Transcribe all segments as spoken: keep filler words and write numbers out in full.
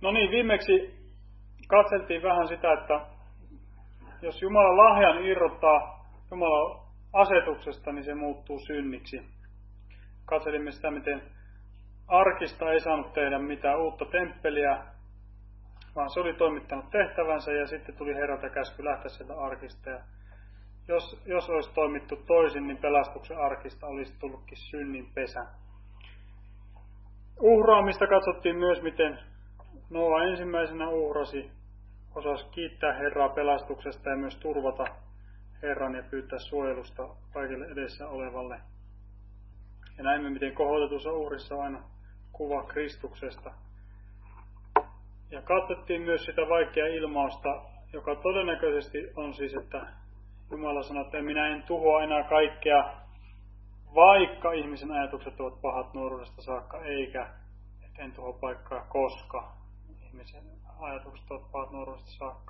No niin, viimeksi katseltiin vähän sitä, että jos Jumala lahjan irrottaa Jumalan asetuksesta, niin se muuttuu synniksi. Katselimme sitä, miten arkista ei saanut tehdä mitään uutta temppeliä, vaan se oli toimittanut tehtävänsä ja sitten tuli Herralta käsky lähteä sieltä arkista. Ja jos, jos olisi toimittu toisin, niin pelastuksen arkista olisi tullutkin synnin pesä. Uhraamista katsottiin myös, miten Noa ensimmäisenä uhrasi, osasi kiittää Herraa pelastuksesta ja myös turvata Herran ja pyytää suojelusta kaikille edessä olevalle. Ja näimme, miten kohotetussa uhrissa on aina kuva Kristuksesta. Ja katsottiin myös sitä vaikeaa ilmausta, joka todennäköisesti on siis, että Jumala sanoo, että minä en tuhoa enää kaikkea, vaikka ihmisen ajatukset ovat pahat nuoruudesta saakka, eikä että en tuhoa paikkaa, koska ihmisen ajatukset ovat pahat nuoruudesta saakka.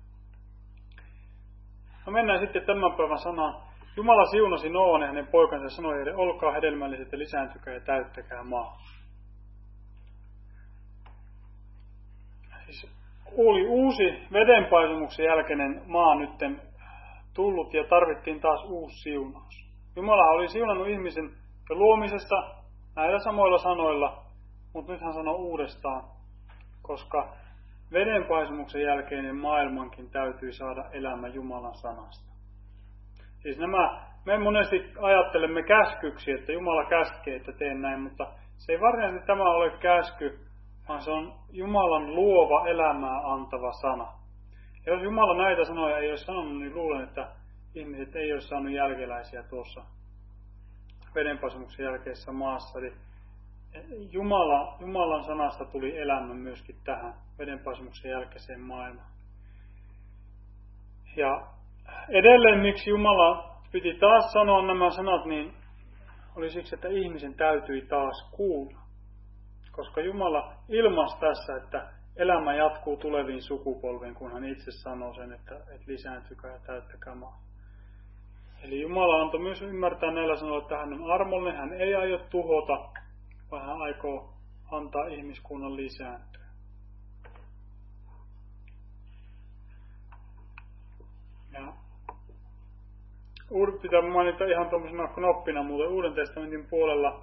No mennään sitten tämän päivän sanaan. Jumala siunasi Nooan ja hänen poikansa ja sanoi heille, olkaa hedelmälliset ja lisääntykää ja täyttäkää maa. Siis oli uusi vedenpaisumuksen jälkeinen maa nytten tullut ja tarvittiin taas uusi siunaus. Jumala oli siunannut ihmisen jo luomisesta näillä samoilla sanoilla, mutta nyt hän sanoo uudestaan, koska vedenpaisumuksen jälkeinen maailmankin täytyy saada elämä Jumalan sanasta. Siis nämä, me monesti ajattelemme käskyksi, että Jumala käskee, että teen näin, mutta se ei varsinaisesti tämä ole käsky, vaan se on Jumalan luova elämää antava sana. Ja jos Jumala näitä sanoja ei olisi sanonut, niin luulen, että ihmiset ei olisi saanut jälkeläisiä tuossa vedenpaisumuksen jälkeisessä maassa. Eli Jumala, Jumalan sanasta tuli elämä myöskin tähän vedenpaisumuksen jälkeiseen maailmaan. Ja edelleen miksi Jumala piti taas sanoa nämä sanat, niin oli siksi, että ihmisen täytyi taas kuulla. Koska Jumala ilmaisi tässä, että elämä jatkuu tuleviin sukupolviin, kun hän itse sanoo sen, että, että lisääntykää ja täyttäkää maa. Eli Jumala antoi myös ymmärtää näillä sanoilla, että hän on armollinen, hän ei aio tuhota, vaan hän aikoo antaa ihmiskunnan lisääntyä. Ja pitää mainita ihan tuollaisena knoppina muuten Uuden testamentin puolella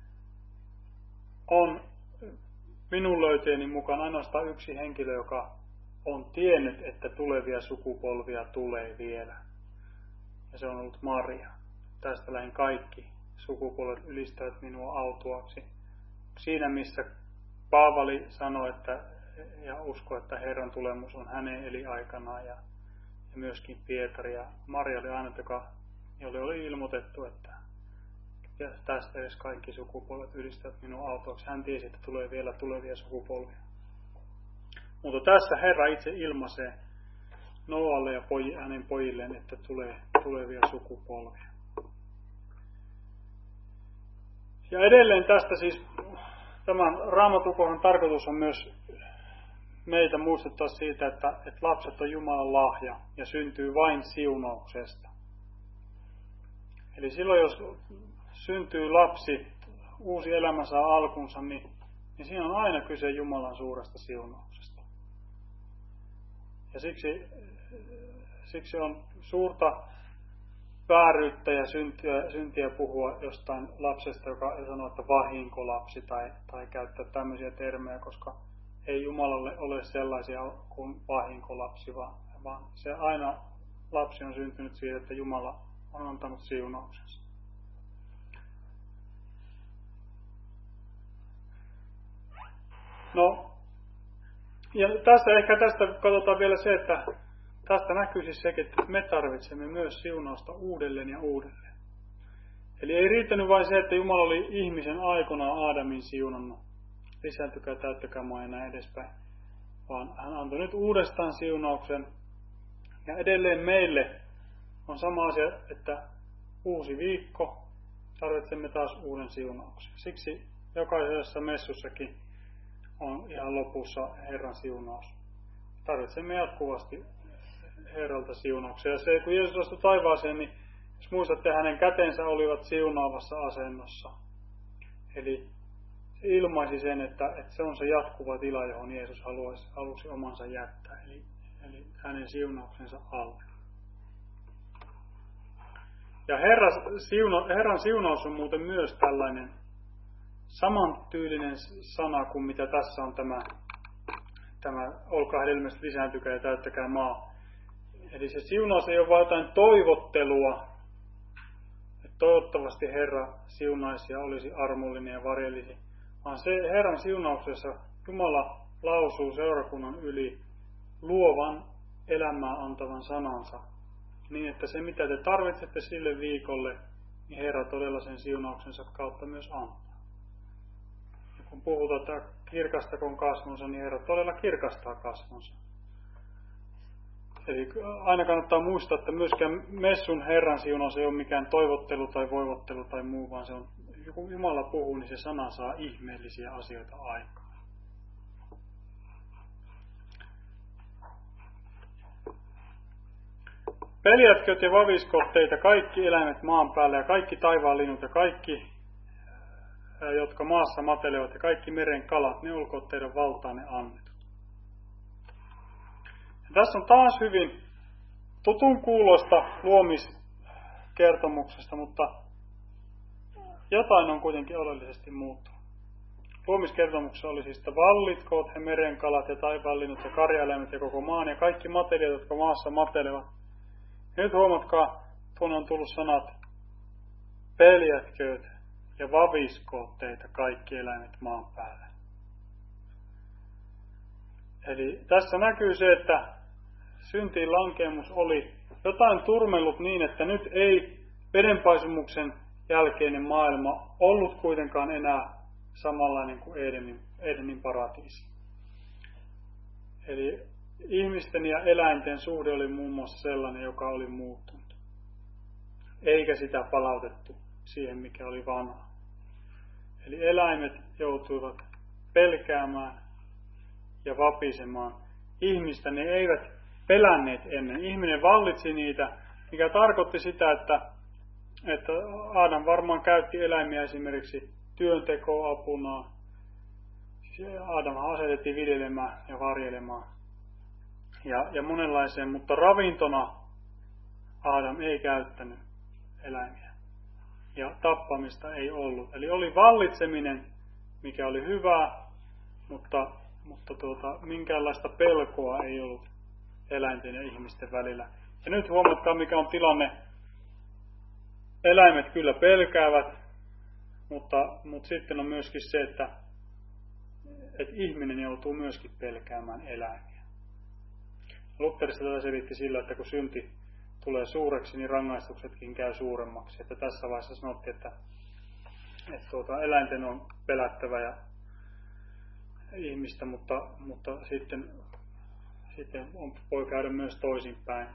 on minun löyteeni mukaan ainoastaan yksi henkilö, joka on tiennyt, että tulevia sukupolvia tulee vielä. Ja se on ollut Maria. Tästä lähin kaikki sukupolvet ylistävät minua autuaksi. Siinä missä Paavali sanoi, että, ja uskoi, että Herran tulemus on hänen eliaikanaan, ja, ja myöskin Pietari. Ja Maria oli aina, joka, jolle oli ilmoitettu, että ja tästä edes kaikki sukupolvet ylistävät minua autuaksi. Hän tiesi, että tulee vielä tulevia sukupolvia. Mutta tässä Herra itse ilmaisee Noalle ja poj- hänen pojilleen, että tulee tulevia sukupolvia. Ja edelleen tästä siis tämän Raamatukohdan tarkoitus on myös meitä muistuttaa siitä, että, että lapset on Jumalan lahja ja syntyy vain siunauksesta. Eli silloin jos syntyy lapsi, uusi elämä saa alkunsa, niin, niin siinä on aina kyse Jumalan suuresta siunauksesta. Ja siksi, siksi on suurta vääryyttä ja syntiä, syntiä puhua jostain lapsesta, joka sanoo, että vahinkolapsi tai, tai käyttää tämmöisiä termejä, koska ei Jumalalle ole sellaisia kuin vahinkolapsi, vaan, vaan se aina lapsi on syntynyt siitä, että Jumala on antanut siunauksensa. No, ja tästä ehkä tästä katsotaan vielä se, että tästä näkyy siis sekin, että me tarvitsemme myös siunausta uudelleen ja uudelleen. Eli ei riittänyt vain se, että Jumala oli ihmisen aikanaan Aadamin siunannut, lisääntykää, täyttäkää maa ja näin edespäin, vaan hän antoi nyt uudestaan siunauksen. Ja edelleen meille on sama asia, että uusi viikko, tarvitsemme taas uuden siunauksen. Siksi jokaisessa messussakin on ihan lopussa Herran siunaus. Tarvitsemme jatkuvasti Herralta siunauksia. Ja se, kun Jeesus astui taivaaseen, niin jos muistatte, hänen kätensä olivat siunaavassa asennossa. Eli ilmaisi sen, että, että se on se jatkuva tila, johon Jeesus halusi, halusi omansa jättää, eli, eli hänen siunauksensa alle. Ja Herra, siuna, Herran siunaus on muuten myös tällainen samantyylinen sana kuin mitä tässä on tämä, tämä olkaa hedelmästä lisääntykää ja täyttäkää maa. Eli se siunaus ei ole vain jotain toivottelua, että toivottavasti Herra siunaisi ja olisi armollinen ja varjelisi, vaan se Herran siunauksessa Jumala lausuu seurakunnan yli luovan elämää antavan sanansa, niin että se mitä te tarvitsette sille viikolle, niin Herra todella sen siunauksensa kautta myös antaa. Ja kun puhutaan, että kirkastakoon kasvonsa, niin Herra todella kirkastaa kasvonsa. Eli aina kannattaa muistaa, että myöskään messun Herran siunaus ei ole mikään toivottelu tai voivottelu tai muu, vaan se on, kun Jumala puhuu, niin se sana saa ihmeellisiä asioita aikaan. Peljätköt ja vaviskoot teitä kaikki eläimet maan päällä ja kaikki taivaan linnut ja kaikki, jotka maassa matelevat ja kaikki meren kalat, ne olkoot teidän valtaanne annetut. Ja tässä on taas hyvin tutun kuulosta luomiskertomuksesta, mutta jotain on kuitenkin oleellisesti muuttunut. Luomiskertomuksessa oli siis, että vallitkoot he meren kalat ja taivaan linnut ja karjaeläimet ja koko maan ja kaikki matelijat, jotka maassa matelevat. Ja nyt huomatkaa, tuonne on tullut sanat, peljätkööt ja vaviskoot teitä kaikki eläimet maan päällä. Eli tässä näkyy se, että syntiin lankeemus oli jotain turmellut niin, että nyt ei vedenpaisumuksen jälkeinen maailma ollut kuitenkaan enää samanlainen kuin Edenin, Edenin paratiisi. Eli ihmisten ja eläinten suhde oli muun muassa sellainen, joka oli muuttunut. Eikä sitä palautettu siihen, mikä oli vanha. Eli eläimet joutuivat pelkäämään ja vapisemaan. Ihmistä ne eivät pelänneet ennen. Ihminen vallitsi niitä, mikä tarkoitti sitä, että, että Adam varmaan käytti eläimiä esimerkiksi työntekoapuna. Adam asetettiin viljelemään ja varjelemaan. Ja, ja monenlaiseen, mutta ravintona Adam ei käyttänyt eläimiä. Ja tappamista ei ollut. Eli oli vallitseminen, mikä oli hyvää, mutta, mutta tuota, minkäänlaista pelkoa ei ollut eläinten ja ihmisten välillä. Ja nyt huomatkaa, mikä on tilanne. Eläimet kyllä pelkäävät, mutta, mutta sitten on myöskin se, että, että ihminen joutuu myöskin pelkäämään eläimiä. Lutherista tätä selitti sillä, että kun synti tulee suureksi, niin rangaistuksetkin käy suuremmaksi. Että tässä vaiheessa sanottiin, että, että tuota, eläinten on pelättävä ja ihmistä, mutta, mutta sitten, sitten on, voi käydä myös toisinpäin.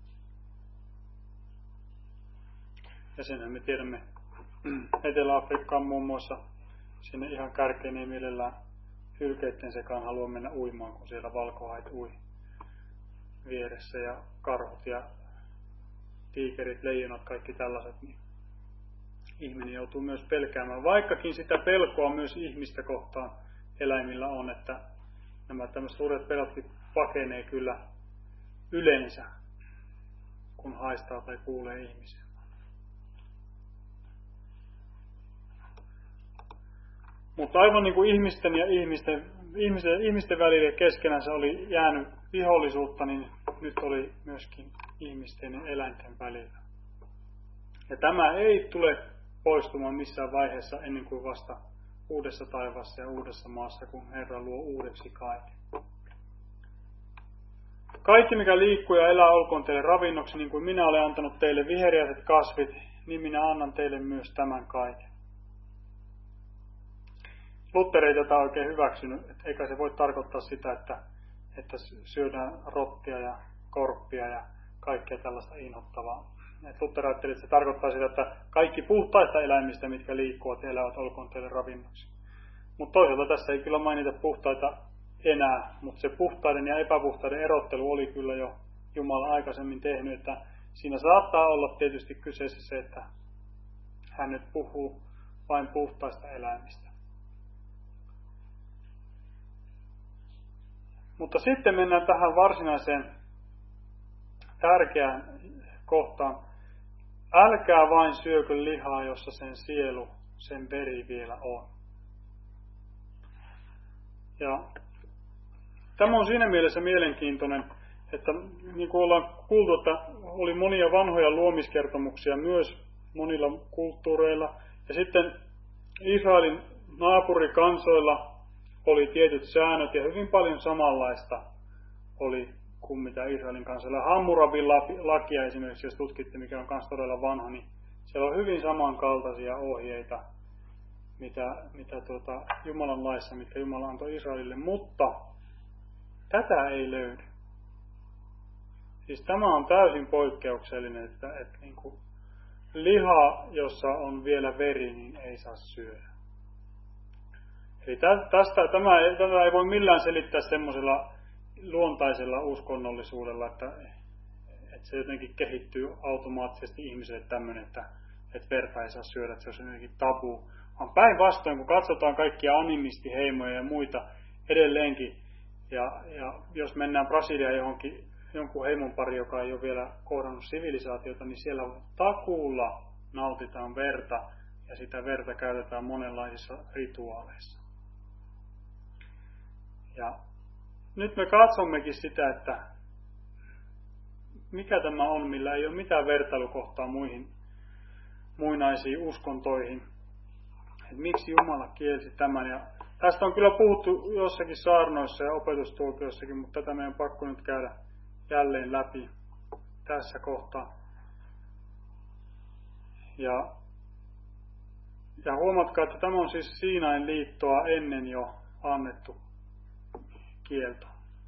Ja senhän me tiedämme Etelä-Afrikkaan muun muassa, sinne ihan kärkeen ei mielellään hylkeiden sekaan halua mennä uimaan, kun siellä valkohait ui vieressä ja karhut ja tiikerit, leijonat, kaikki tällaiset, niin ihminen joutuu myös pelkäämään. Vaikkakin sitä pelkoa myös ihmistä kohtaan eläimillä on, että nämä tämmöiset suuret pelotkin pakenee kyllä yleensä, kun haistaa tai kuulee ihmisiä. Mutta aivan niin kuin ihmisten ja ihmisten, ihmisten, ihmisten välille keskenänsä oli jäänyt vihollisuutta, niin nyt oli myöskin ihmisten ja eläinten välillä. Ja tämä ei tule poistumaan missään vaiheessa ennen kuin vasta uudessa taivaassa ja uudessa maassa, kun Herra luo uudeksi kaiken. Kaikki, mikä liikkuu ja elää, olkoon teille ravinnoksi, niin kuin minä olen antanut teille viheriäiset kasvit, niin minä annan teille myös tämän kaiken. Luther ei tätä oikein hyväksynyt, eikä se voi tarkoittaa sitä, että, että syödään rottia ja korppia ja kaikkea tällaista inhottavaa. Et Luther ajatteli, että se tarkoittaa sitä, että kaikki puhtaista eläimistä, mitkä liikkuvat ja elävät, olkoon teille ravinnoksi. Mutta toisaalta tässä ei kyllä mainita puhtaita enää, mutta se puhtaiden ja epäpuhtaiden erottelu oli kyllä jo Jumala aikaisemmin tehnyt, että siinä saattaa olla tietysti kyseessä se, että hän nyt puhuu vain puhtaista eläimistä. Mutta sitten mennään tähän varsinaiseen tärkeään kohtaan. Älkää vain syökö lihaa, jossa sen sielu, sen veri vielä on. Ja tämä on siinä mielessä mielenkiintoinen, että niin kuin ollaan kuultu, että oli monia vanhoja luomiskertomuksia myös monilla kulttuureilla. Ja sitten Israelin naapurikansoilla oli tietyt säännöt ja hyvin paljon samanlaista oli kuin mitä Israelin kansalla. Hammurabin lakia esimerkiksi, jos tutkitte, mikä on myös todella vanha, niin siellä on hyvin samankaltaisia ohjeita, mitä, mitä tuota Jumalan laissa, mitkä Jumala antoi Israelille, mutta tätä ei löydy. Siis tämä on täysin poikkeuksellinen, että, että niin kuin liha, jossa on vielä veri, niin ei saa syödä. Eli tästä, tämä, tätä ei voi millään selittää semmoisella luontaisella uskonnollisuudella, että, että se jotenkin kehittyy automaattisesti ihmiselle tämmöinen, että, että verta ei saa syödä, että se on jotenkin tabu. Vaan päinvastoin, kun katsotaan kaikkia animistiheimoja ja muita edelleenkin, ja, ja jos mennään Brasiliaan johonkin, jonkun heimon pari, joka ei ole vielä kohdannut sivilisaatiota, niin siellä takuulla nautitaan verta, ja sitä verta käytetään monenlaisissa rituaaleissa. Ja nyt me katsommekin sitä, että mikä tämä on, millä ei ole mitään vertailukohtaa muihin muinaisiin uskontoihin. Et miksi Jumala kielsi tämän. Ja tästä on kyllä puhuttu jossakin saarnoissa ja opetustuokioissakin, mutta tätä meidän on pakko nyt käydä jälleen läpi tässä kohtaa. Ja, ja huomatkaa, että tämä on siis Siinain liittoa ennen jo annettu kielto.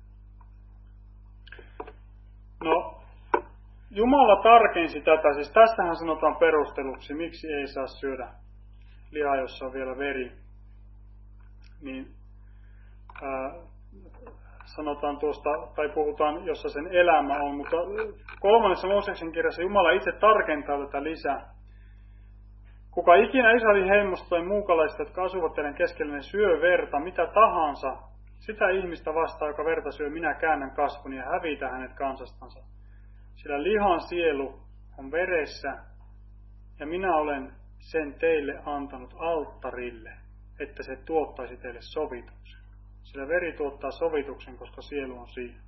No, Jumala tarkensi tätä, siis tästähän sanotaan perusteluksi, miksi ei saa syödä lihaa, jossa on vielä veri. Niin ää, sanotaan tuosta, tai puhutaan, jossa sen elämä on, mutta kolmannessa Mooseksen kirjassa Jumala itse tarkentaa tätä lisää. Kuka ikinä Israelin heimosta tai muukalaisista, jotka asuvat teidän keskellä, syö verta, mitä tahansa, sitä ihmistä vastaan, joka verta syö, minä käännän kasvoni ja hävitä hänet kansastansa. Sillä lihan sielu on veressä, ja minä olen sen teille antanut alttarille, että se tuottaisi teille sovituksen. Sillä veri tuottaa sovituksen, koska sielu on siinä.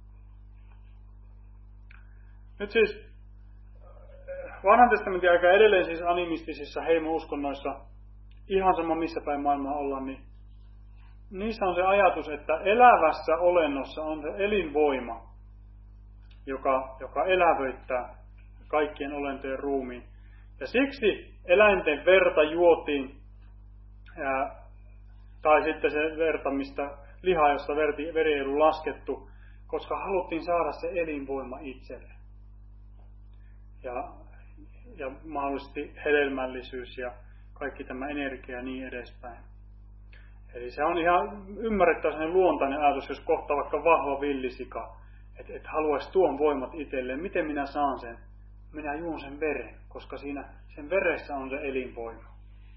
Nyt siis Vanhan testamentin aika edelleen siis animistisissa heimouskonnoissa, ihan sama missä päin maailmaa ollaan, niin niissä on se ajatus, että elävässä olennossa on se elinvoima, joka, joka elävöittää kaikkien olentojen ruumiin. Ja siksi eläinten verta juotiin, ää, tai sitten se verta, mistä liha, jossa veri, veri ei ollut laskettu, koska haluttiin saada se elinvoima itselle. Ja, ja mahdollisesti hedelmällisyys ja kaikki tämä energia ja niin edespäin. Eli se on ihan ymmärrettävä sellainen luontainen ajatus, jos kohtaa vaikka vahva villisika, että et haluaisi tuon voimat itselleen. Miten minä saan sen? Minä juon sen veren, koska siinä sen veressä on se elinvoima.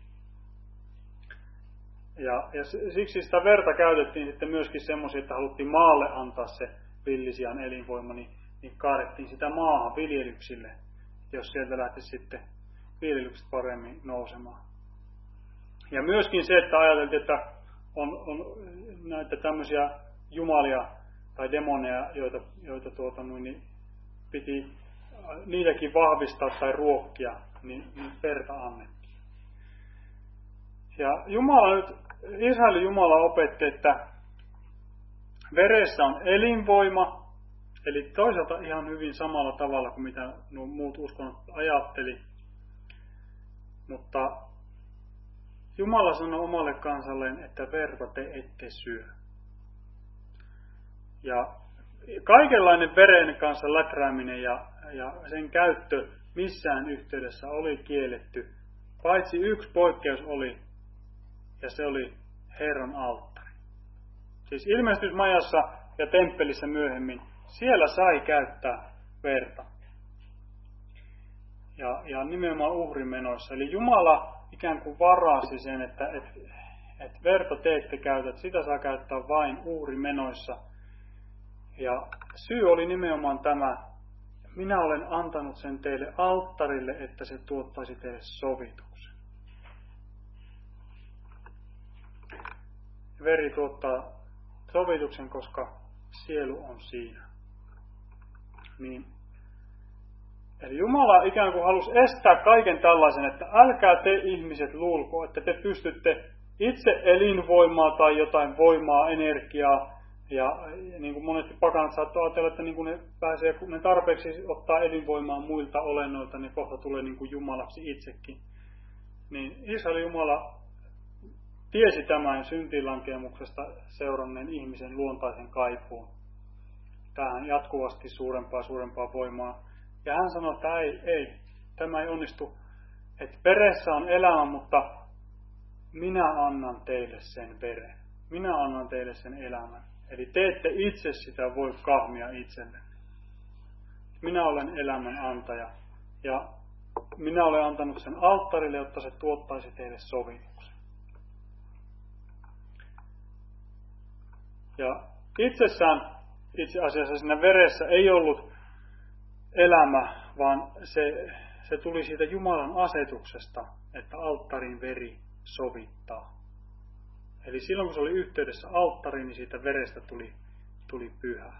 Ja, ja siksi sitä verta käytettiin sitten myöskin semmoisia, että haluttiin maalle antaa se villisian elinvoima, niin, niin kaadettiin sitä maahan viljelyksille, jos sieltä lähtisi sitten viljelykset paremmin nousemaan. Ja myöskin se, että ajateltiin, että on, on näitä tämmöisiä jumalia tai demoneja, joita, joita tuota, niin piti niitäkin vahvistaa tai ruokkia, niin, niin verta annettiin. Ja Jumala nyt, Israelin Jumala opetti, että veressä on elinvoima, eli toisaalta ihan hyvin samalla tavalla kuin mitä nuo muut uskonnot ajatteli, mutta Jumala sanoi omalle kansalleen, että verta te ette syö. Ja kaikenlainen veren kanssa läträäminen ja, ja sen käyttö missään yhteydessä oli kielletty. Paitsi yksi poikkeus oli, ja se oli Herran alttari. Siis ilmestysmajassa ja temppelissä myöhemmin, siellä sai käyttää verta. Ja, ja nimenomaan uhrimenoissa. Eli Jumala ikään kuin varasi sen, että et, et verta te ette käytä, sitä saa käyttää vain uhrimenoissa. Ja syy oli nimenomaan tämä, minä olen antanut sen teille alttarille, että se tuottaisi teille sovituksen. Veri tuottaa sovituksen, koska sielu on siinä. Niin. Eli Jumala ikään kuin halusi estää kaiken tällaisen, että älkää te ihmiset luulko, että te pystytte itse elinvoimaa tai jotain voimaa, energiaa, ja niin kuin monesti pakanat saattoi ajatella, että niin kuin ne pääsee, kun ne tarpeeksi ottaa elinvoimaa muilta olennoilta, niin kohta tulee niin kuin Jumalaksi itsekin. Niin Israelin Jumala tiesi tämän syntilankemuksesta seuranneen ihmisen luontaisen kaipuun. Tähän jatkuvasti suurempaa suurempaa voimaa. Ja hän sanoi, että ei, ei, tämä ei onnistu, että veressä on elämä, mutta minä annan teille sen veren. Minä annan teille sen elämän. Eli te ette itse sitä voi kahmia itsellenne. Minä olen elämän antaja. Ja minä olen antanut sen alttarille, jotta se tuottaisi teille sovituksen. Ja itsessään, itse asiassa siinä veressä ei ollut elämä, vaan se, se tuli siitä Jumalan asetuksesta, että alttarin veri sovittaa. Eli silloin kun se oli yhteydessä alttariin, niin siitä verestä tuli, tuli pyhä.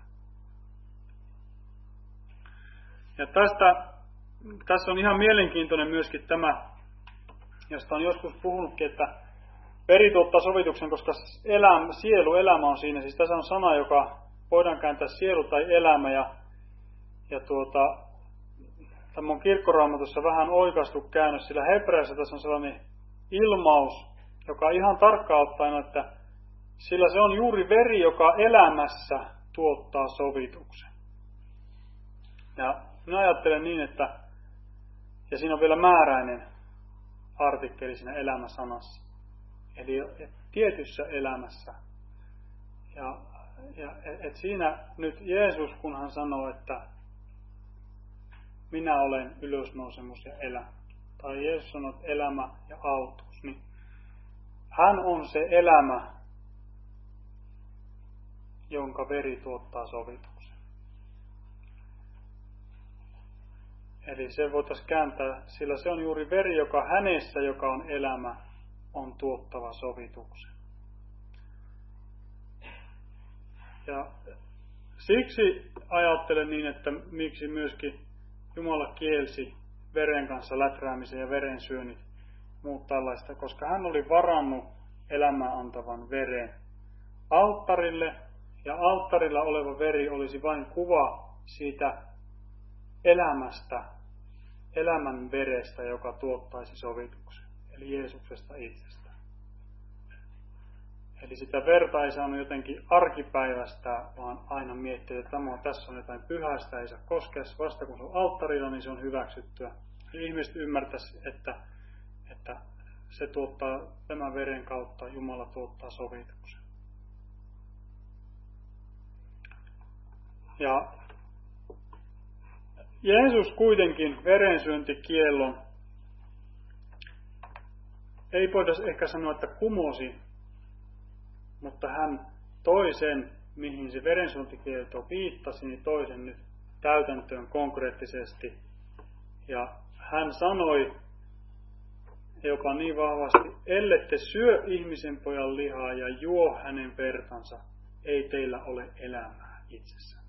Ja tästä, tässä on ihan mielenkiintoinen myöskin tämä, josta on joskus puhunutkin, että veri tuottaa sovituksen, koska elämä, sielu, elämä on siinä. Siis tässä on sana, joka voidaan kääntää sielu tai elämä. Ja, ja tuota, tämä on Kirkkoraamatussa vähän oikaistu käännös, sillä hebreassa tässä on sellainen ilmaus, joka ihan tarkkaan ottaen, että sillä se on juuri veri, joka elämässä tuottaa sovituksen. Ja minä ajattelen niin, että, ja siinä on vielä määräinen artikkeli siinä elämäsanassa. Eli tietyssä elämässä. Ja, ja et siinä nyt Jeesus, kun hän sanoo, että minä olen ylösnousemus ja elämä. Tai Jeesus sanoo, että elämä ja autuus. Niin hän on se elämä, jonka veri tuottaa sovituksen. Eli se voitaisiin kääntää, sillä se on juuri veri, joka hänessä, joka on elämä, on tuottava sovituksen. Ja siksi ajattelen niin, että miksi myöskin Jumala kielsi veren kanssa läträämisen ja veren syönnit, muut tällaista, koska hän oli varannut elämää antavan veren alttarille, ja alttarilla oleva veri olisi vain kuva siitä elämästä, elämän verestä, joka tuottaisi sovituksen, eli Jeesuksesta itsestään. Eli sitä verta ei saanut jotenkin arkipäivästä, vaan aina miettiä, että tämä on, tässä on jotain pyhäistä, ei saa koskea, vasta kun se on alttarilla, niin se on hyväksyttyä. Ja ihmiset ymmärtäisi, että, että se tuottaa tämän veren kautta, Jumala tuottaa sovituksen. Ja Jeesus kuitenkin verensyöntikiellon, ei voitaisiin ehkä sanoa, että kumosi, mutta hän toi sen, mihin se verensyöntikielto viittasi, niin toi sen nyt täytäntöön konkreettisesti. Ja hän sanoi jopa niin vahvasti, ellette syö ihmisen pojan lihaa ja juo hänen vertansa, ei teillä ole elämää itsessään.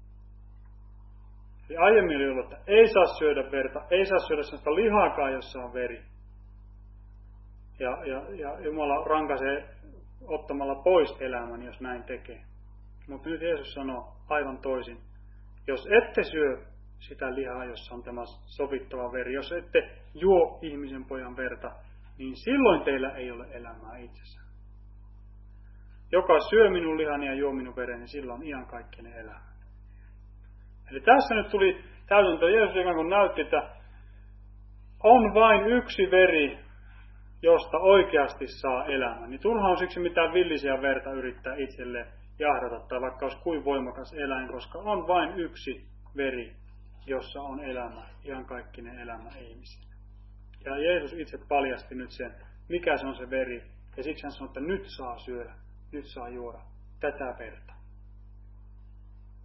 Eli aiemmin oli ollut, että ei saa syödä verta, ei saa syödä sellaista lihaakaan, jossa on veri. Ja, ja, ja Jumala rankaisee ottamalla pois elämän, jos näin tekee. Mutta nyt Jeesus sanoo aivan toisin. Jos ette syö sitä lihaa, jossa on tämä sovittava veri, jos ette juo ihmisen pojan verta, niin silloin teillä ei ole elämää itsessään. Joka syö minun lihani ja juo minun vereni, niin silloin on iankaikkinen elämä. Eli tässä nyt tuli täytäntö. Jeesus ikään kuin näytti, että on vain yksi veri, josta oikeasti saa elämän. Niin turha on siksi mitään villisiä verta yrittää itselleen jahdata, tai vaikka olisi kuin voimakas eläin, koska on vain yksi veri, jossa on elämä, iankaikkinen elämä ihmisille. Ja Jeesus itse paljasti nyt sen, mikä se on se veri, ja siksi hän sanoi, että nyt saa syödä, nyt saa juoda tätä verta.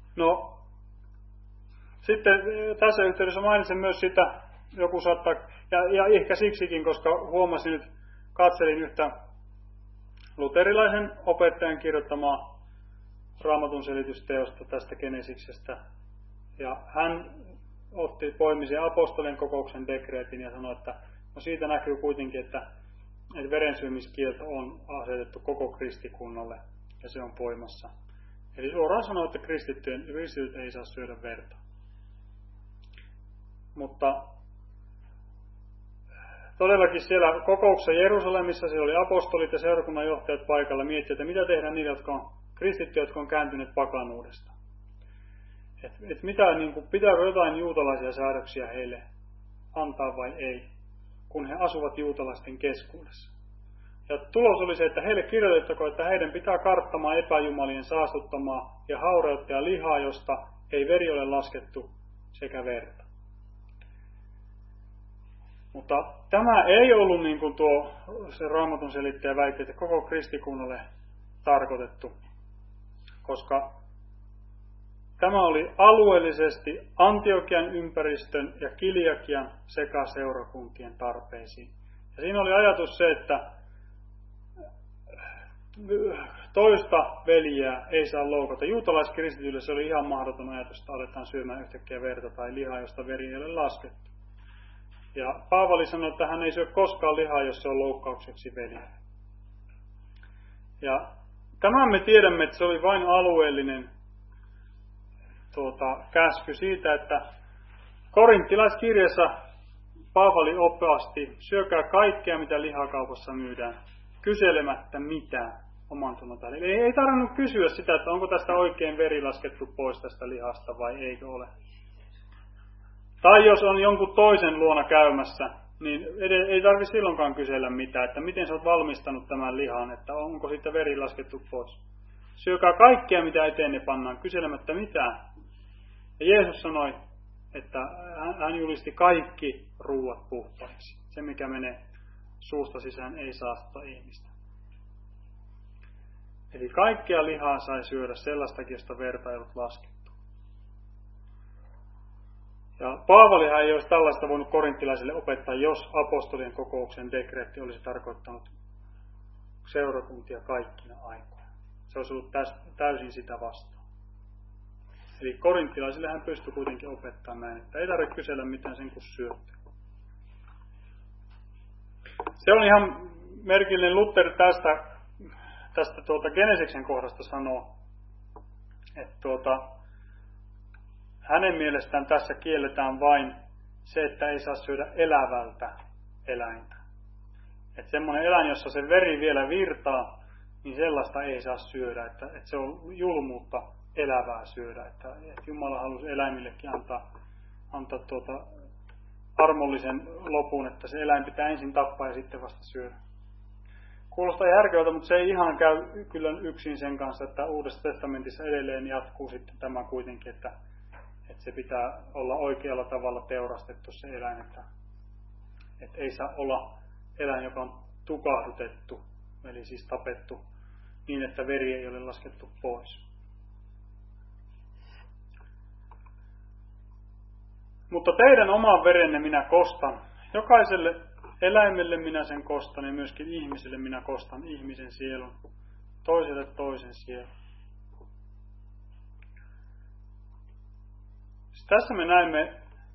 No, sitten tässä yhteydessä mainitsen myös sitä, joku saattaa, ja, ja ehkä siksikin, koska huomasin nyt, katselin yhtä luterilaisen opettajan kirjoittamaa Raamatun selitysteosta tästä Genesiksestä. Ja hän otti poimisen apostolien kokouksen dekreetin ja sanoi, että no siitä näkyy kuitenkin, että, että verensyömiskielto on asetettu koko kristikunnalle ja se on voimassa. Eli suoraan sanoo, että kristittyjen, kristityt ei saa syödä verta. Mutta todellakin siellä kokouksessa Jerusalemissa, siellä oli apostolit ja seurakunnan johtajat paikalla, miettivät, että mitä tehdään niille, jotka on kristittyjä, jotka on kääntyneet pakanuudesta. Että et mitä, niin kuin, pitääkö jotain juutalaisia säädöksiä heille antaa vai ei, kun he asuvat juutalaisten keskuudessa. Ja tulos oli se, että heille kirjoitettakoon, että heidän pitää karttamaan epäjumalien saastuttamaa ja haureutta ja lihaa, josta ei veri ole laskettu, sekä verta. Mutta tämä ei ollut niin kuin tuo se Raamatun selittäjä väitti, että koko kristikunnalle tarkoitettu, koska tämä oli alueellisesti Antiokian ympäristön ja Kiliakian sekä seurakuntien tarpeisiin. Ja siinä oli ajatus se, että toista veljää ei saa loukata. Juutalaiskristityille se oli ihan mahdoton ajatus, että aletaan syömään yhtäkkiä verta tai lihaa, josta veri ei ole laskettu. Ja Paavali sanoi, että hän ei syö koskaan lihaa, jos se on loukkaukseksi veljelle. Ja tämän me tiedämme, että se oli vain alueellinen tuota, käsky siitä, että korinttilaiskirjassa Paavali opasti, syökää kaikkea, mitä lihakaupassa myydään, kyselemättä mitään oman tunnon tähden. Eli ei tarvinnut kysyä sitä, että onko tästä oikein veri laskettu pois tästä lihasta vai eikö ole. Tai jos on jonkun toisen luona käymässä, niin ei tarvitse silloinkaan kysellä mitään, että miten sä oot valmistanut tämän lihan, että onko siitä veri laskettu pois. Syökää kaikkea, mitä eteen ne pannaan, kyselemättä mitään. Ja Jeesus sanoi, että hän julisti kaikki ruuat puhtaiksi. Se, mikä menee suusta sisään, ei saastuta ihmistä. Eli kaikkea lihaa sai syödä, sellaistakin, josta verta ei ollut laskettu. Ja Paavalihan ei olisi tällaista voinut korinttilaisille opettaa, jos apostolien kokouksen dekreetti olisi tarkoittanut seurakuntia kaikkina aikoina. Se olisi ollut täysin sitä vastaan. Eli korinttilaisille hän pystyi kuitenkin opettamaan näin, että ei tarvitse kysellä mitään sen kuin syötte. Se on ihan merkillinen. Luther tästä, tästä tuota Genesiksen kohdasta sanoo, että tuota, hänen mielestään tässä kielletään vain se, että ei saa syödä elävältä eläintä. Että semmoinen eläin, jossa se veri vielä virtaa, niin sellaista ei saa syödä. Että, että se on julmuutta elävää syödä. Että, että Jumala halusi eläimillekin antaa, antaa tuota armollisen lopun, että se eläin pitää ensin tappaa ja sitten vasta syödä. Kuulostaa järkevältä, mutta se ei ihan käy kyllä yksin sen kanssa, että Uudessa testamentissa edelleen jatkuu sitten tämä kuitenkin, että että se pitää olla oikealla tavalla teurastettu se eläin, että, että ei saa olla eläin, joka on tukahdutettu, eli siis tapettu, niin että veri ei ole laskettu pois. Mutta teidän oman verenne minä kostan. Jokaiselle eläimelle minä sen kostan ja myöskin ihmiselle minä kostan ihmisen sielun, toiselle toisen sielun. Tässä me näemme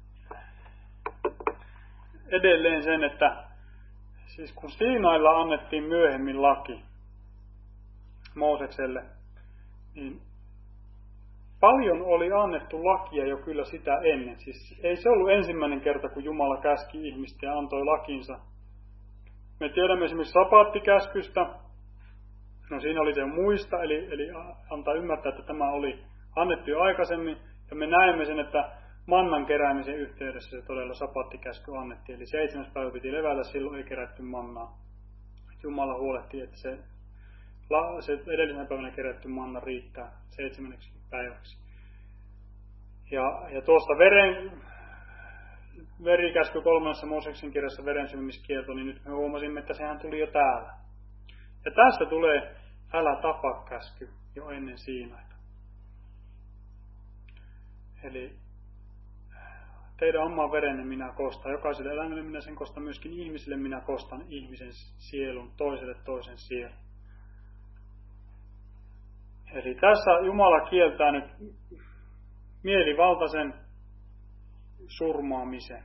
edelleen sen, että siis kun Siinailla annettiin myöhemmin laki Moosekselle, niin paljon oli annettu lakia jo kyllä sitä ennen. Siis ei se ollut ensimmäinen kerta, kun Jumala käski ihmistä ja antoi lakinsa. Me tiedämme esimerkiksi sapaattikäskystä. No siinä oli se muista, eli, eli antaa ymmärtää, että tämä oli annettu jo aikaisemmin. Ja me näemme sen, että mannan keräämisen yhteydessä se todella sapaattikäsky annettiin. Eli seitsemäs päivä piti levätä, silloin ei kerätty mannaa. Jumala huolehtii, että se, se edellisen päivänä kerätty manna riittää seitsemänneksi päiväksi. Ja, ja tuosta veren, verikäsky kolmannessa Mooseksen kirjassa verensyömiskielto, niin nyt me huomasimme, että sehän tuli jo täällä. Ja tästä tulee älä tapa käsky jo ennen Siinaita. Eli teidän oman verenne minä kostan. Jokaiselle eläimelle minä sen kostan, myöskin ihmisille minä kostan ihmisen sielun, toiselle toisen sielun. Eli tässä Jumala kieltää nyt mielivaltaisen surmaamisen.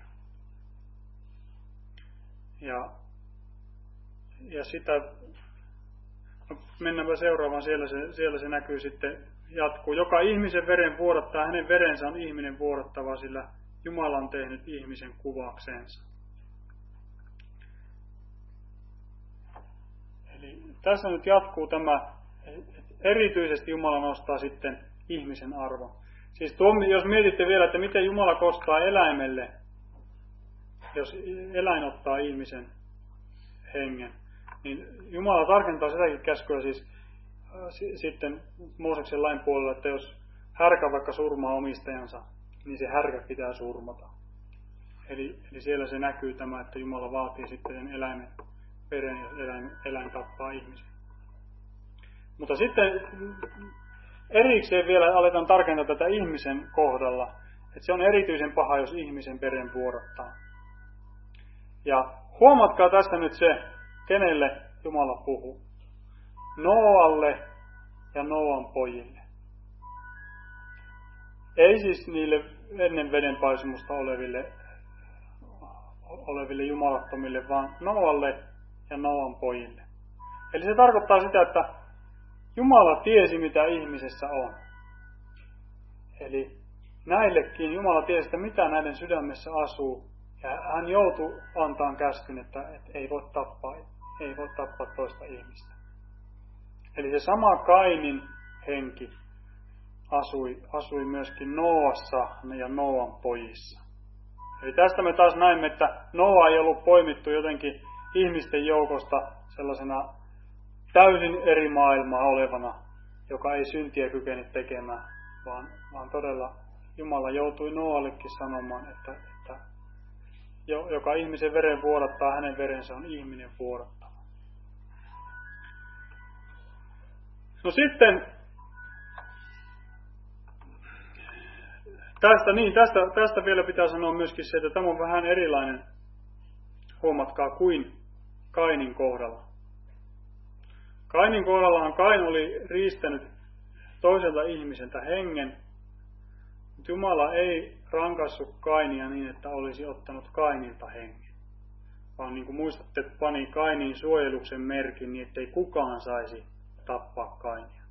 Ja, ja sitä, no mennäänpä seuraavaan, siellä se, siellä se näkyy sitten, jatkuu. Joka ihmisen veren vuodattaa, hänen verensä on ihminen vuodattava, sillä Jumala on tehnyt ihmisen kuvaksensa. Eli tässä nyt jatkuu tämä, erityisesti Jumala nostaa sitten ihmisen arvon. Siis tuo, jos mietitte vielä, että miten Jumala kostaa eläimelle, jos eläin ottaa ihmisen hengen, niin Jumala tarkentaa sitäkin käskyä siis äh, sitten Mooseksen lain puolella, että jos härkä vaikka surmaa omistajansa, niin se härkä pitää surmata. Eli, eli siellä se näkyy tämä, että Jumala vaatii sitten sen eläimen veren, jos eläin, eläin tappaa ihmisen. Mutta sitten erikseen vielä aletaan tarkentaa tätä ihmisen kohdalla, että se on erityisen paha, jos ihmisen veren vuodattaa. Ja huomatkaa tässä nyt se, kenelle Jumala puhuu. Nooalle ja Nooan pojille. Ei siis niille ennen vedenpaisumusta oleville, oleville jumalattomille, vaan Nooalle ja Nooan pojille. Eli se tarkoittaa sitä, että Jumala tiesi, mitä ihmisessä on. Eli näillekin Jumala tiesi, että mitä näiden sydämessä asuu. Ja hän joutui antamaan käskyn, että, että ei voi tappaa, ei voi tappaa toista ihmistä. Eli se sama Kainin henki asui, asui myöskin Nooassa ja Nooan pojissa. Eli tästä me taas näemme, että Nooa ei ollut poimittu jotenkin ihmisten joukosta sellaisena täysin eri maailmaa olevana, joka ei syntiä kykene tekemään, vaan, vaan todella Jumala joutui Nooallekin sanomaan, että, että joka ihmisen veren vuodattaa, hänen verensä on ihminen vuodattava. No sitten, tästä, niin, tästä, tästä vielä pitää sanoa myöskin se, että tämä on vähän erilainen, huomatkaa, kuin Kainin kohdalla. Kainin kohdallahan Kain oli riistänyt toiselta ihmiseltä hengen, mutta Jumala ei rankaissut Kainia niin, että olisi ottanut Kainilta hengen. Vaan niin kuin muistatte, pani Kainin suojeluksen merkin niin, ettei kukaan saisi tappaa Kainia.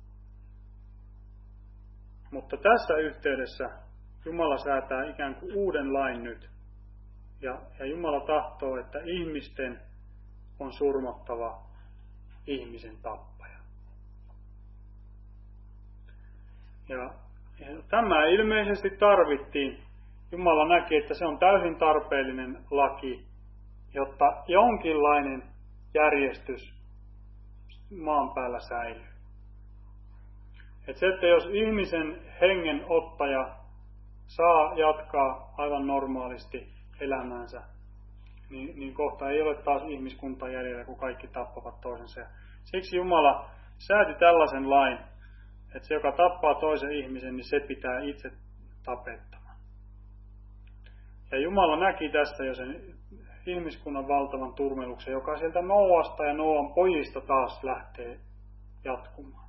Mutta tässä yhteydessä Jumala säätää ikään kuin uuden lain nyt. Ja, ja Jumala tahtoo, että ihmisten on surmattava ihmisen tappaja. Ja, ja tämä ilmeisesti tarvittiin. Jumala näki, että se on täysin tarpeellinen laki, jotta jonkinlainen järjestys maan päällä säilyy. Että se, että jos ihmisen hengen ottaja saa jatkaa aivan normaalisti elämäänsä, niin, niin kohta ei ole taas ihmiskuntaa jäljellä, kun kaikki tappavat toisensa. Siksi Jumala sääti tällaisen lain, että se, joka tappaa toisen ihmisen, niin se pitää itse tapettamaan. Ja Jumala näki tästä jo sen ihmiskunnan valtavan turmeluksen, joka sieltä Nooasta ja Nooan pojista taas lähtee jatkumaan.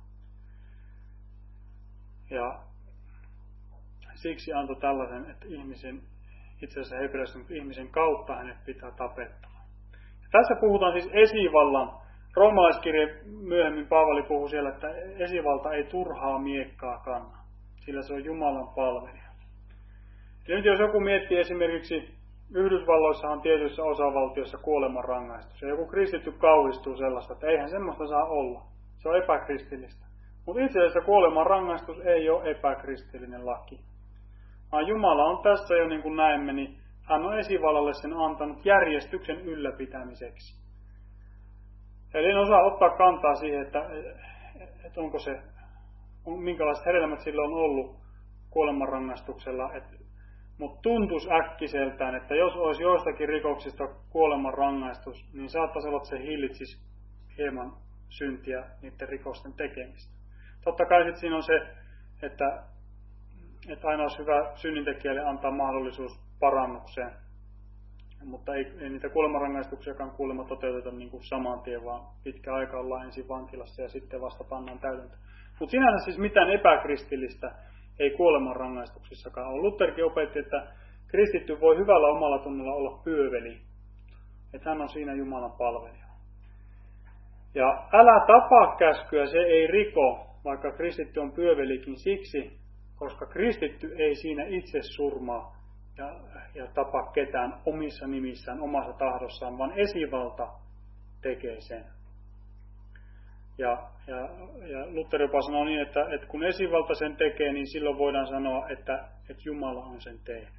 Ja siksi antoi tällaisen, että ihmisen, itse asiassa hebreassa ihmisen kautta hänet pitää tapettaa. Ja tässä puhutaan siis esivallan. Roomalaiskirje myöhemmin Paavali puhuu siellä, että esivalta ei turhaa miekkaa kanna, sillä se on Jumalan palvelija. Ja nyt jos joku miettii esimerkiksi, Yhdysvalloissahan tietyissä osavaltioissa kuolemanrangaistus, ja joku kristitty kauhistuu sellaista, että eihän semmoista saa olla. Se on epäkristillistä. Mutta itse asiassa kuolemanrangaistus ei ole epäkristillinen laki. Vaan Jumala on tässä jo niin kuin näemme, niin hän on esivallalle sen antanut järjestyksen ylläpitämiseksi. Eli en osaa ottaa kantaa siihen, että, että onko se, minkälaiset hedelmät sillä on ollut kuolemanrangaistuksella. Mutta tuntuisi äkkiseltään, että jos olisi joistakin rikoksista kuolemanrangaistus, niin saattaisi olla, että se hillitsisi hieman syntiä niiden rikosten tekemistä. Totta kai sitten siinä on se, että että aina olisi hyvä synnintekijälle antaa mahdollisuus parannukseen. Mutta ei, ei niitä kuolemanrangaistuksiakaan kuulemma toteuteta niin kuin saman tien, vaan pitkä aika ollaan ensin vankilassa ja sitten vasta pannaan täytäntöön. Mutta sinänsä siis mitään epäkristillistä ei kuolemanrangaistuksissakaan ole. Lutherkin opetti, että kristitty voi hyvällä omalla tunnolla olla pyöveli. Että hän on siinä Jumalan palvelija. Ja älä tapaa käskyä, se ei riko, vaikka kristitty on pyövelikin siksi, koska kristitty ei siinä itse surmaa ja, ja tapa ketään omissa nimissään, omassa tahdossaan, vaan esivalta tekee sen. Ja, ja, ja Luther jopa sanoo niin, että, että kun esivalta sen tekee, niin silloin voidaan sanoa, että, että Jumala on sen tehnyt.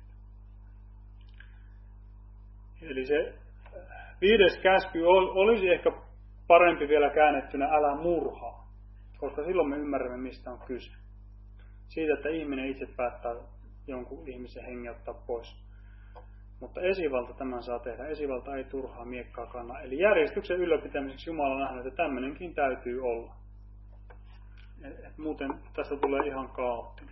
Eli se viides käsky olisi ehkä parempi vielä käännettynä, älä murhaa, koska silloin me ymmärrämme, mistä on kyse. Siitä, että ihminen itse päättää jonkun ihmisen hengen ottaa pois. Mutta esivalta tämän saa tehdä. Esivalta ei turhaa miekkaa kanna. Eli järjestyksen ylläpitämiseksi Jumala on nähnyt, että tämmöinenkin täytyy olla. Et muuten tästä tulee ihan kaoottinen.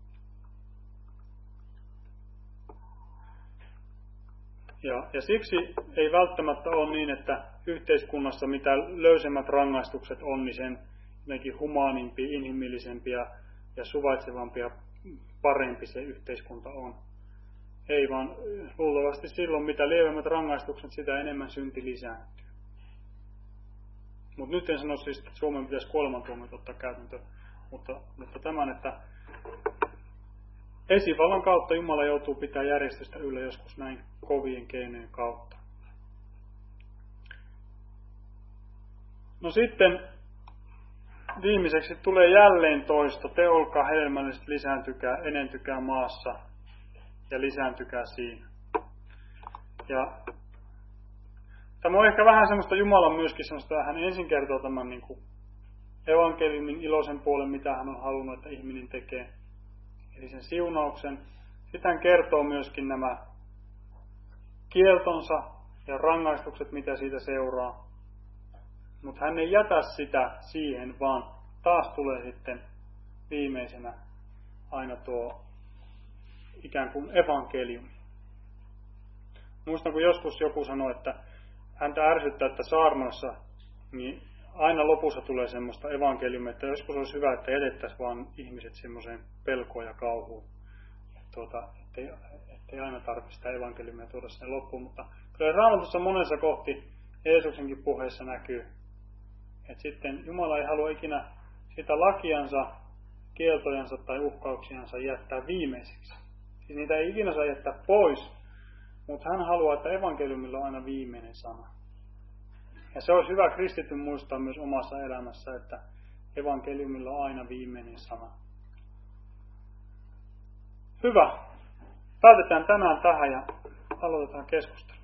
Ja, ja siksi ei välttämättä ole niin, että yhteiskunnassa mitä löysemmät rangaistukset on, niin sen jotenkin humaanimpia, inhimillisempiä ja suvaitsevampia parempi se yhteiskunta on. Ei vaan luultavasti silloin, mitä lievemmät rangaistukset, sitä enemmän synti lisääntyy. Mutta nyt en sano siis, että Suomen pitäisi kuolemantuomiot ottaa käytäntöön, mutta, mutta tämän, että esivallan kautta Jumala joutuu pitää järjestystä yllä joskus näin kovien keinojen kautta. No sitten viimeiseksi tulee jälleen toisto. Te olkaa hedelmällisesti, lisääntykää, enentykää maassa ja lisääntykää siinä. Ja tämä on ehkä vähän semmoista Jumalan myöskin semmoista, hän ensin kertoo tämän niin kuin evankeliumin iloisen puolen, mitä hän on halunnut, että ihminen tekee. Eli sen siunauksen. Sitten hän kertoo myöskin nämä kieltonsa ja rangaistukset, mitä siitä seuraa. Mutta hän ei jätä sitä siihen, vaan taas tulee sitten viimeisenä aina tuo ikään kuin evankeliumi. Muistan, kun joskus joku sanoi, että häntä ärsyttää, että saarnoissa niin aina lopussa tulee semmoista evankeliumia, että joskus olisi hyvä, että jätettäisiin vaan ihmiset semmoiseen pelkoon ja kauhuun. Tuota, ettei, ettei aina tarvitse sitä evankeliumia tuoda sen loppuun, mutta kyllä Raamatussa monessa kohti Jeesuksenkin puheessa näkyy, että sitten Jumala ei halua ikinä sitä lakiansa, kieltojansa tai uhkauksiansa jättää viimeiseksi. Siis niitä ei ikinä saa jättää pois, mutta hän haluaa, että evankeliumilla on aina viimeinen sana. Ja se olisi hyvä kristityn muistaa myös omassa elämässä, että evankeliumilla on aina viimeinen sana. Hyvä. Päätetään tänään tähän ja aloitetaan keskustelu.